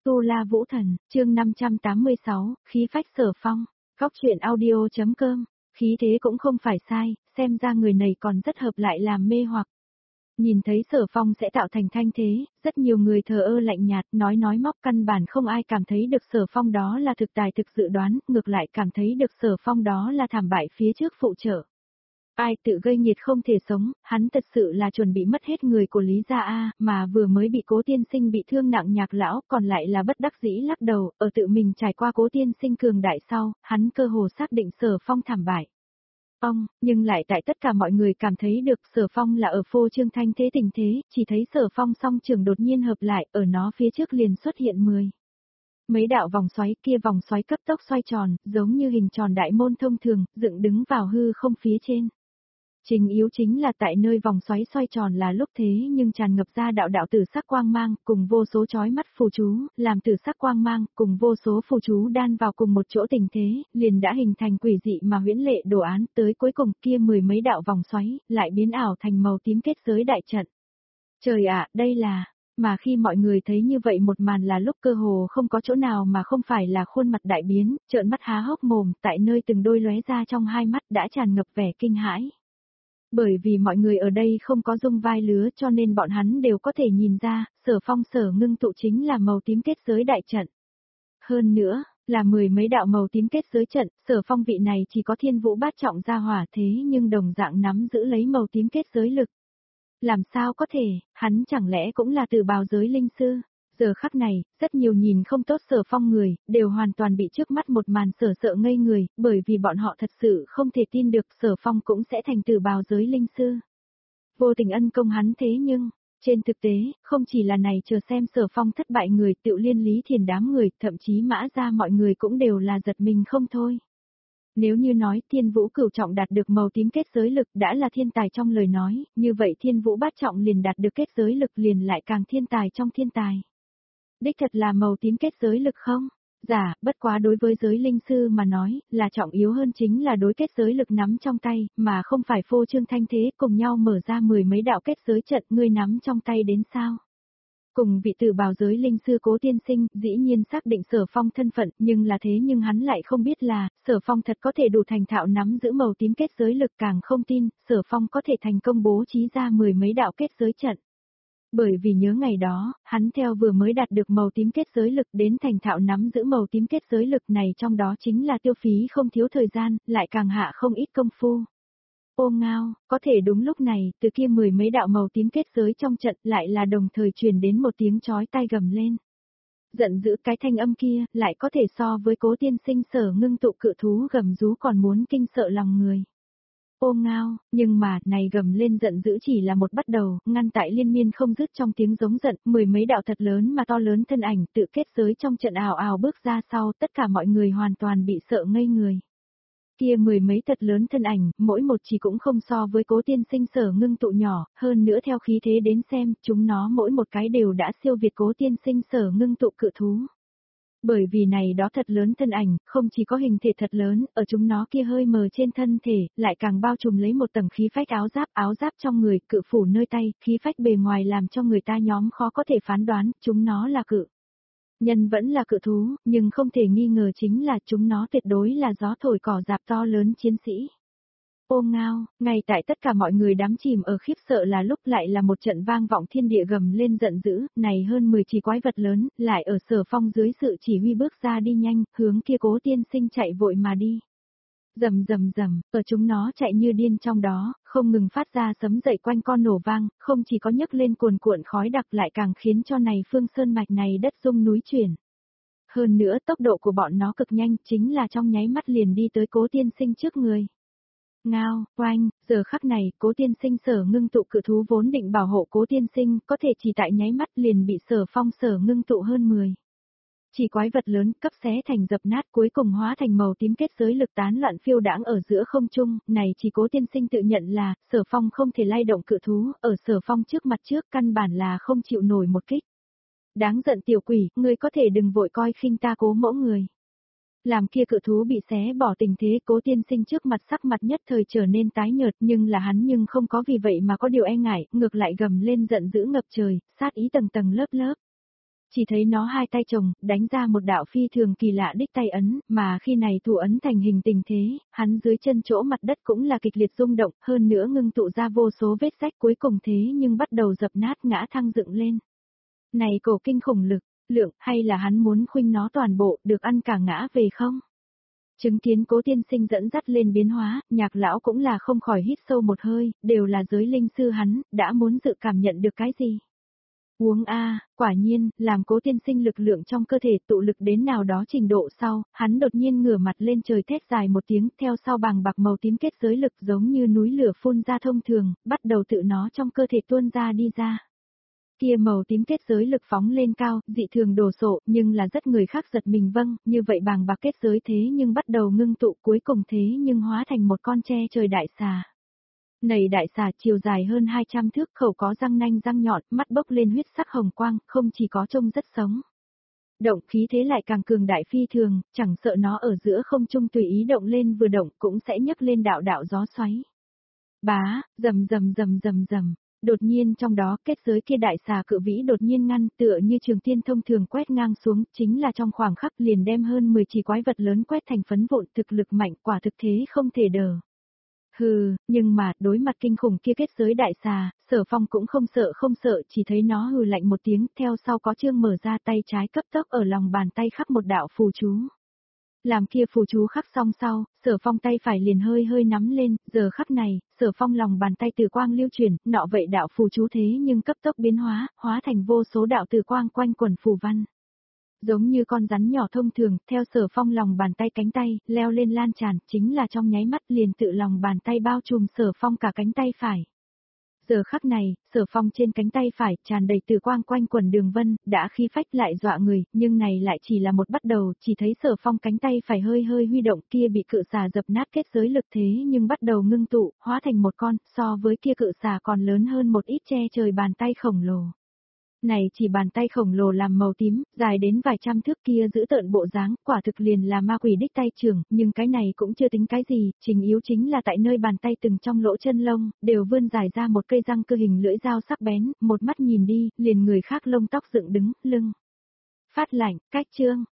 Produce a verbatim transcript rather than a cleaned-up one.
Tu La Vũ Thần, chương năm trăm tám mươi sáu, khí phách Sở Phong, góc truyện audio.com, khí thế cũng không phải sai, xem ra người này còn rất hợp lại làm mê hoặc. Nhìn thấy Sở Phong sẽ tạo thành thanh thế, rất nhiều người thờ ơ lạnh nhạt, nói nói móc, căn bản không ai cảm thấy được Sở Phong đó là thực tài thực dự đoán, ngược lại cảm thấy được Sở Phong đó là thảm bại phía trước phụ trợ. Ai tự gây nhiệt không thể sống, hắn thật sự là chuẩn bị mất hết người của Lý gia a, mà vừa mới bị Cố tiên sinh bị thương nặng Nhạc lão, còn lại là bất đắc dĩ lắc đầu, ở tự mình trải qua Cố tiên sinh cường đại sau, hắn cơ hồ xác định Sở Phong thảm bại. Ông, nhưng lại tại tất cả mọi người cảm thấy được Sở Phong là ở phô trương thanh thế tình thế, chỉ thấy Sở Phong song trường đột nhiên hợp lại, ở nó phía trước liền xuất hiện mười. Mấy đạo vòng xoáy, kia vòng xoáy cấp tốc xoay tròn, giống như hình tròn đại môn thông thường, dựng đứng vào hư không phía trên. Trình yếu chính là tại nơi vòng xoáy xoay tròn là lúc thế nhưng tràn ngập ra đạo đạo tử sắc quang mang, cùng vô số chói mắt phù chú, làm tử sắc quang mang, cùng vô số phù chú đan vào cùng một chỗ tình thế, liền đã hình thành quỷ dị mà huyễn lệ đồ án, tới cuối cùng kia mười mấy đạo vòng xoáy, lại biến ảo thành màu tím kết giới đại trận. Trời ạ, đây là... Mà khi mọi người thấy như vậy một màn là lúc cơ hồ không có chỗ nào mà không phải là khuôn mặt đại biến, trợn mắt há hốc mồm, tại nơi từng đôi lóe ra trong hai mắt đã tràn ngập vẻ kinh hãi. Bởi vì mọi người ở đây không có dung vai lứa cho nên bọn hắn đều có thể nhìn ra, Sở Phong sở ngưng tụ chính là màu tím kết giới đại trận. Hơn nữa, là mười mấy đạo màu tím kết giới trận, Sở Phong vị này chỉ có thiên vũ bát trọng gia hỏa thế nhưng đồng dạng nắm giữ lấy màu tím kết giới lực. Làm sao có thể, hắn chẳng lẽ cũng là từ bào giới linh sư? Giờ khắc này, rất nhiều nhìn không tốt Sở Phong người, đều hoàn toàn bị trước mắt một màn sở sợ ngây người, bởi vì bọn họ thật sự không thể tin được Sở Phong cũng sẽ thành từ bào giới linh sư. Vô tình ân công hắn thế nhưng, trên thực tế, không chỉ là này chờ xem Sở Phong thất bại người tự liên Lý Thiền đám người, thậm chí mã ra mọi người cũng đều là giật mình không thôi. Nếu như nói thiên vũ cửu trọng đạt được màu tím kết giới lực đã là thiên tài trong lời nói, như vậy thiên vũ bát trọng liền đạt được kết giới lực liền lại càng thiên tài trong thiên tài. Đích thật là màu tím kết giới lực không? Dạ, bất quá đối với giới linh sư mà nói, là trọng yếu hơn chính là đối kết giới lực nắm trong tay, mà không phải phô trương thanh thế cùng nhau mở ra mười mấy đạo kết giới trận ngươi nắm trong tay đến sao? Cùng vị tử bào giới linh sư Cố tiên sinh, dĩ nhiên xác định Sở Phong thân phận, nhưng là thế nhưng hắn lại không biết là, Sở Phong thật có thể đủ thành thạo nắm giữ màu tím kết giới lực, càng không tin, Sở Phong có thể thành công bố trí ra mười mấy đạo kết giới trận. Bởi vì nhớ ngày đó, hắn theo vừa mới đạt được màu tím kết giới lực đến thành thạo nắm giữ màu tím kết giới lực này, trong đó chính là tiêu phí không thiếu thời gian, lại càng hạ không ít công phu. Ô ngao, có thể đúng lúc này, từ kia mười mấy đạo màu tím kết giới trong trận lại là đồng thời truyền đến một tiếng chói tai gầm lên. Giận dữ, cái thanh âm kia, lại có thể so với Cố tiên sinh sở ngưng tụ cự thú gầm rú còn muốn kinh sợ lòng người. Ô ngao, nhưng mà, này gầm lên giận dữ chỉ là một bắt đầu, ngăn tại liên miên không dứt trong tiếng giống giận, mười mấy đạo thật lớn mà to lớn thân ảnh tự kết giới trong trận ào ào bước ra sau, tất cả mọi người hoàn toàn bị sợ ngây người. Kia mười mấy thật lớn thân ảnh, mỗi một chỉ cũng không so với Cố tiên sinh sở ngưng tụ nhỏ, hơn nữa theo khí thế đến xem, chúng nó mỗi một cái đều đã siêu việt Cố tiên sinh sở ngưng tụ cự thú. Bởi vì này đó thật lớn thân ảnh, không chỉ có hình thể thật lớn, ở chúng nó kia hơi mờ trên thân thể, lại càng bao trùm lấy một tầng khí phách áo giáp, áo giáp trong người, cự phủ nơi tay, khí phách bề ngoài làm cho người ta nhóm khó có thể phán đoán, chúng nó là cự. Nhân vẫn là cự thú, nhưng không thể nghi ngờ chính là chúng nó tuyệt đối là gió thổi cỏ rạp to lớn chiến sĩ. Ô ngao, ngay tại tất cả mọi người đắm chìm ở khiếp sợ là lúc lại là một trận vang vọng thiên địa gầm lên giận dữ, này hơn mười chỉ quái vật lớn, lại ở Sở Phong dưới sự chỉ huy bước ra đi nhanh, hướng kia Cố tiên sinh chạy vội mà đi. Rầm rầm rầm, ở chúng nó chạy như điên trong đó, không ngừng phát ra sấm dậy quanh con nổ vang, không chỉ có nhấc lên cuồn cuộn khói đặc lại càng khiến cho này phương sơn mạch này đất rung núi chuyển. Hơn nữa tốc độ của bọn nó cực nhanh, chính là trong nháy mắt liền đi tới Cố tiên sinh trước người. Ngao, oanh, giờ khắc này, Cố tiên sinh sở ngưng tụ cự thú vốn định bảo hộ Cố tiên sinh, có thể chỉ tại nháy mắt liền bị Sở Phong sở ngưng tụ hơn mười. Chỉ quái vật lớn cấp xé thành dập nát cuối cùng hóa thành màu tím kết giới lực tán loạn phiêu đãng ở giữa không trung, này chỉ Cố tiên sinh tự nhận là, Sở Phong không thể lay động cự thú, ở Sở Phong trước mặt trước căn bản là không chịu nổi một kích. Đáng giận tiểu quỷ, ngươi có thể đừng vội coi khinh ta Cố mẫu người. Làm kia cự thú bị xé bỏ tình thế, Cố tiên sinh trước mặt sắc mặt nhất thời trở nên tái nhợt, nhưng là hắn nhưng không có vì vậy mà có điều e ngại, ngược lại gầm lên giận dữ ngập trời, sát ý tầng tầng lớp lớp. Chỉ thấy nó hai tay chồng, đánh ra một đạo phi thường kỳ lạ đích tay ấn, mà khi này thủ ấn thành hình tình thế, hắn dưới chân chỗ mặt đất cũng là kịch liệt rung động, hơn nữa ngưng tụ ra vô số vết rách cuối cùng thế nhưng bắt đầu dập nát ngã thăng dựng lên. Này cổ kinh khủng lực, lượng, hay là hắn muốn khuynh nó toàn bộ, được ăn cả ngã về không? Chứng kiến Cố tiên sinh dẫn dắt lên biến hóa, Nhạc lão cũng là không khỏi hít sâu một hơi, đều là giới linh sư hắn, đã muốn dự cảm nhận được cái gì? Uống a, quả nhiên, làm Cố tiên sinh lực lượng trong cơ thể tụ lực đến nào đó trình độ sau, hắn đột nhiên ngửa mặt lên trời thét dài một tiếng, theo sau bàng bạc màu tím kết giới lực giống như núi lửa phun ra thông thường, bắt đầu tự nó trong cơ thể tuôn ra đi ra. Kia màu tím kết giới lực phóng lên cao, dị thường đồ sộ, nhưng là rất người khác giật mình vâng, như vậy bàng bạc kết giới thế nhưng bắt đầu ngưng tụ cuối cùng thế nhưng hóa thành một con tre trời đại xà. Này đại xà chiều dài hơn hai trăm thước, khẩu có răng nanh răng nhọn, mắt bốc lên huyết sắc hồng quang, không chỉ có trông rất sống. Động khí thế lại càng cường đại phi thường, chẳng sợ nó ở giữa không trung tùy ý động lên vừa động cũng sẽ nhấc lên đạo đạo gió xoáy. Bá, rầm rầm rầm rầm rầm. Đột nhiên trong đó kết giới kia đại xà cự vĩ đột nhiên ngăn tựa như trường tiên thông thường quét ngang xuống, chính là trong khoảng khắc liền đem hơn mười chỉ quái vật lớn quét thành phấn vụn, thực lực mạnh quả thực thế không thể đờ. Hừ, nhưng mà, đối mặt kinh khủng kia kết giới đại xà, Sở Phong cũng không sợ không sợ, chỉ thấy nó hừ lạnh một tiếng, theo sau có chương mở ra tay trái cấp tốc ở lòng bàn tay khắc một đạo phù chú. Làm kia phù chú khắc xong sau, Sở Phong tay phải liền hơi hơi nắm lên, giờ khắc này, Sở Phong lòng bàn tay từ quang lưu chuyển, nọ vậy đạo phù chú thế nhưng cấp tốc biến hóa, hóa thành vô số đạo từ quang quanh quần phù văn. Giống như con rắn nhỏ thông thường, theo Sở Phong lòng bàn tay cánh tay, leo lên lan tràn, chính là trong nháy mắt liền tự lòng bàn tay bao trùm Sở Phong cả cánh tay phải. Giờ khắc này, Sở Phong trên cánh tay phải tràn đầy từ quang quanh quần đường vân, đã khí phách lại dọa người, nhưng này lại chỉ là một bắt đầu, chỉ thấy Sở Phong cánh tay phải hơi hơi huy động kia bị cự xà dập nát kết giới lực thế nhưng bắt đầu ngưng tụ, hóa thành một con, so với kia cự xà còn lớn hơn một ít che trời bàn tay khổng lồ. Này chỉ bàn tay khổng lồ làm màu tím, dài đến vài trăm thước kia giữ tợn bộ dáng, quả thực liền là ma quỷ đích tay trưởng, nhưng cái này cũng chưa tính cái gì, trình yếu chính là tại nơi bàn tay từng trong lỗ chân lông, đều vươn dài ra một cây răng cơ hình lưỡi dao sắc bén, một mắt nhìn đi, liền người khác lông tóc dựng đứng, lưng. Phát lạnh, cách chương,